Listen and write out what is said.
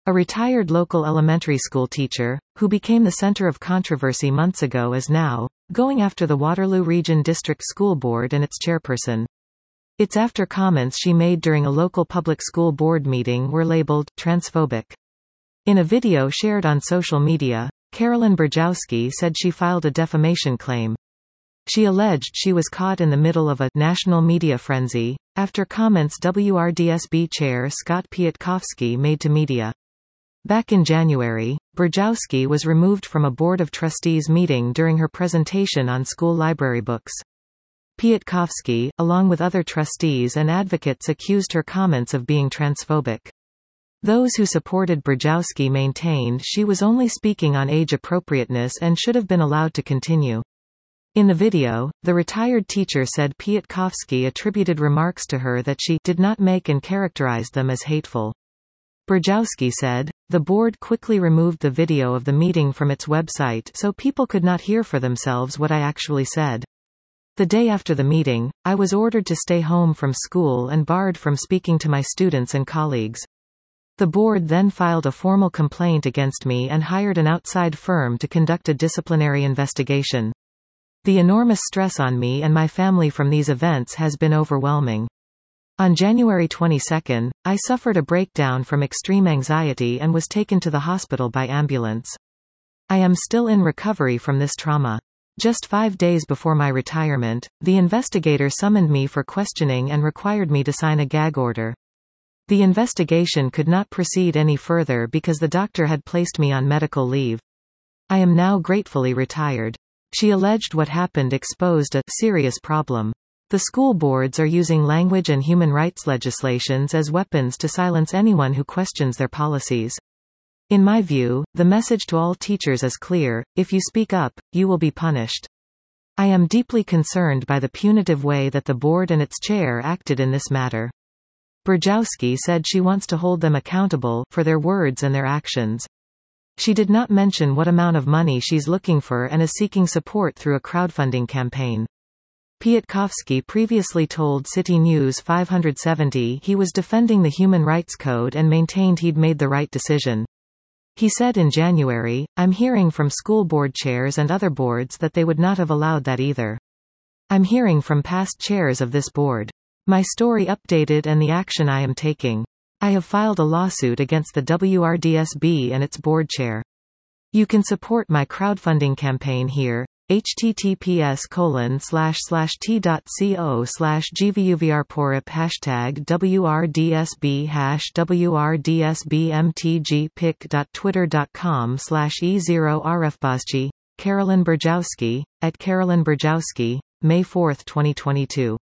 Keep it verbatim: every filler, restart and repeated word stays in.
A retired local elementary school teacher, who became the center of controversy months ago, is now going after the Waterloo Region District School Board and its chairperson. It's after comments she made during a local public school board meeting were labeled transphobic. In a video shared on social media, Carolyn Brajowski said she filed a defamation claim. She alleged she was caught in the middle of a national media frenzy after comments W R D S B chair Scott Piatkowski made to media. Back in January, Brajowski was removed from a Board of Trustees meeting during her presentation on school library books. Piatkowski, along with other trustees and advocates, accused her comments of being transphobic. Those who supported Brajowski maintained she was only speaking on age appropriateness and should have been allowed to continue. In the video, the retired teacher said Piatkowski attributed remarks to her that she did not make and characterized them as hateful. Brajowski said, "The board quickly removed the video of the meeting from its website so people could not hear for themselves what I actually said. The day after the meeting, I was ordered to stay home from school and barred from speaking to my students and colleagues. The board then filed a formal complaint against me and hired an outside firm to conduct a disciplinary investigation. The enormous stress on me and my family from these events has been overwhelming. On January twenty-second, I suffered a breakdown from extreme anxiety and was taken to the hospital by ambulance. I am still in recovery from this trauma. Just five days before my retirement, the investigator summoned me for questioning and required me to sign a gag order. The investigation could not proceed any further because the doctor had placed me on medical leave. I am now gratefully retired." She alleged what happened exposed a serious problem. The school boards are using language and human rights legislations as weapons to silence anyone who questions their policies. In my view, the message to all teachers is clear: if you speak up, you will be punished. I am deeply concerned by the punitive way that the board and its chair acted in this matter. Brajowski said she wants to hold them accountable for their words and their actions. She did not mention what amount of money she's looking for and is seeking support through a crowdfunding campaign. Piatkowski previously told City News five seventy he was defending the Human Rights Code and maintained he'd made the right decision. He said in January, "I'm hearing from school board chairs and other boards that they would not have allowed that either. I'm hearing from past chairs of this board. My story updated and the action I am taking. I have filed a lawsuit against the W R D S B and its board chair. You can support my crowdfunding campaign here. https colon slash slash t.co slash gvuvrporip hashtag WRDSB hash WRDSBMTGpic.twitter.com slash E0RFBosji. Carolyn Brajowski, at Carolyn Brajowski, May fourth twenty twenty-two.